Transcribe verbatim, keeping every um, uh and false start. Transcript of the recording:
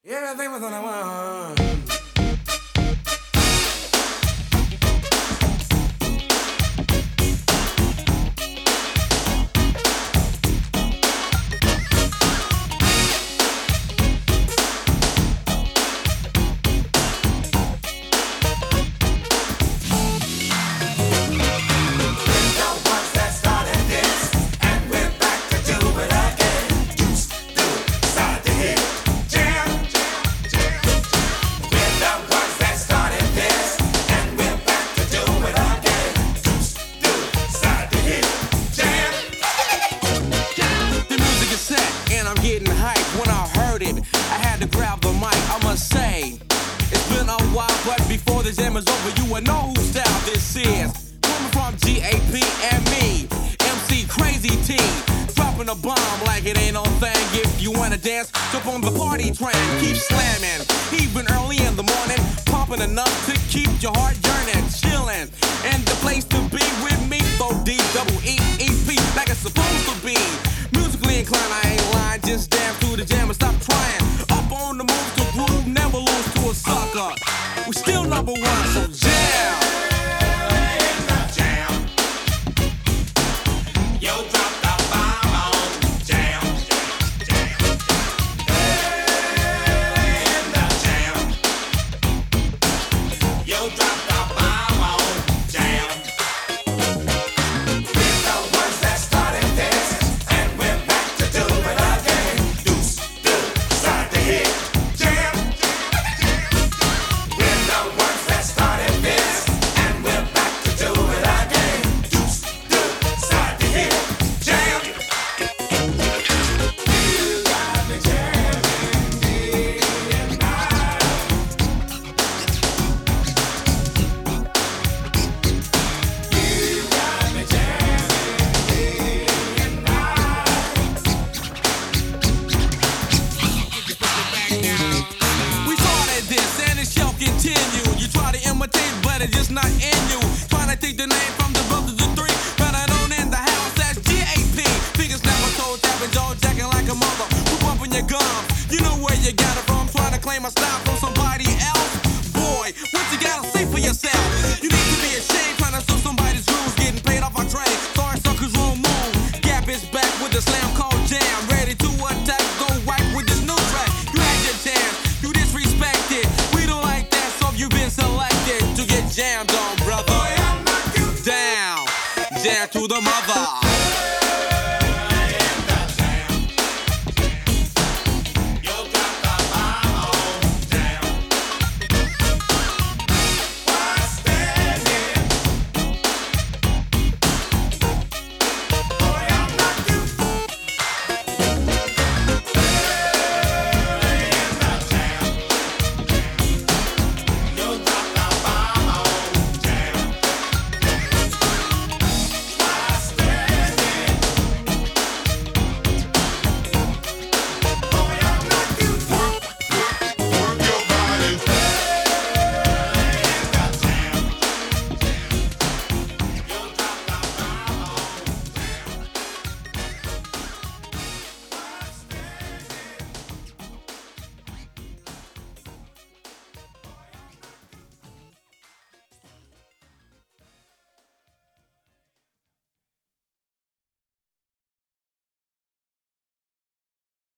Everything was on the one. Getting hyped when I heard it. I had to grab the mic, I must say. It's been a while, but before the jam is over, you will know whose style this is. Coming from G A P and me, M C Crazy T. Dropping a bomb like it ain't no thing. If you wanna dance, jump on the party train. Keep slamming, even early in the morning. Pumping enough to keep your heart yearning. Chilling, and the place to be with me. Throw D double E E P like it's supposed to be. Musically inclined, I ain't lying. Just dance to the jam and stop trying. Up on the move to groove, never lose to a sucker. We still number one, so jam. In the jam. Yo, drop the bomb on jam. Jam. In the jam. Yo, drop the bomb on jam. We're the ones that started this, and we're back to do it again. Deuce, deuce, side to hit, jam. We're the ones that started this, and we're back to do it again. Deuce, deuce, side to hit, jam. You got me jamming day and night. You got me jamming day and night. We started this and it shall continue. You try to imitate, but it's just not in you. Trying to take the name from the brothers of three, better known in the house as G A P. Fingers never told, tapping jaw, jacking like a mother. Who bumping your gums? You know where you got it from. Trying to claim a style from somebody else. Boy, what you gotta say for yourself? You need to be ashamed trying to steal somebody's grooves, getting paid off our trade. Sorry, suckers won't move. Gap is back with the slam called jam. Ready to attack, go right with this new track. You had your chance, you disrespected. We don't like that, so you've been selected to get jammed on, brother. Boy, I'm not you. Down, jam to the mother.